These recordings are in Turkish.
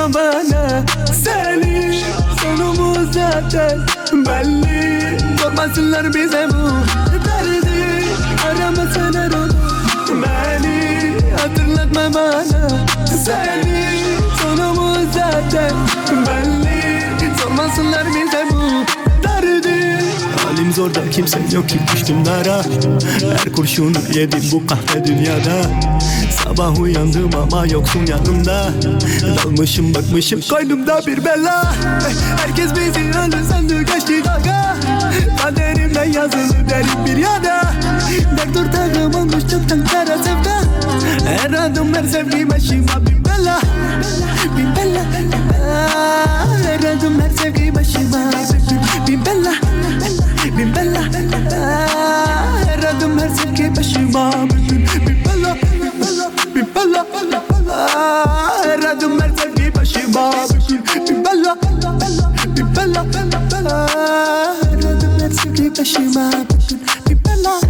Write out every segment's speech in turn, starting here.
hatırlatma bana seni. Sonumuz zaten belli. Sormasınlar bize bu derdi. Aramasın her onu beni. Hatırlatma bana seni. Sonumuz zaten belli. Sormasınlar bize bu derdi. Halim zorda kimse yok ki düştüm dara. Her kurşunu yedim bu kahve dünyada. Sabah uyandım ama yoksun yanımda. Dalmışım bakmışım koynumda bir bela. Herkes bizi öldü sandı geçti dalga. Kaderimden yazılı derin bir yada. Dert ortağım olmuş çoktan kara sevda. Her adım her sevgi başıma bir bela. Bir bela. Her adım her sevgi başıma bir bela. Bir bela. Her adım her sevgi başıma bir bela. Bir bela. Her adım her sevgi başıma bir bela. Bir bela. Her adım her sevgi başıma bir bela.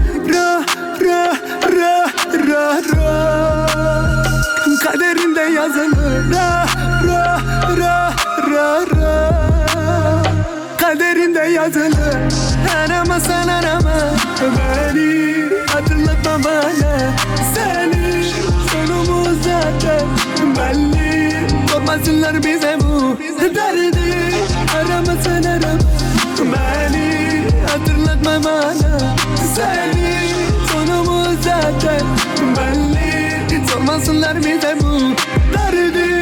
Ra. Kaderinde yazılı ra. Kaderinde yazılı. Aramasan arama beni. Hatırlatma bana seni. Sonumuz zaten belli. Sormasınlar bize bu derdi. Aramasan arama beni. Hatırlatma bana seni. Sonumuz zaten belli. Sormasınlar bize bu derdi.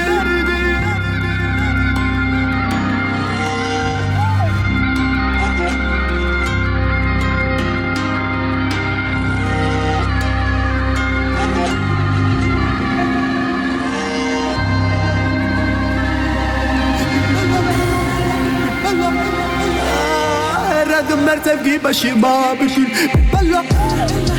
Her adım her sevgi başıma bir bela.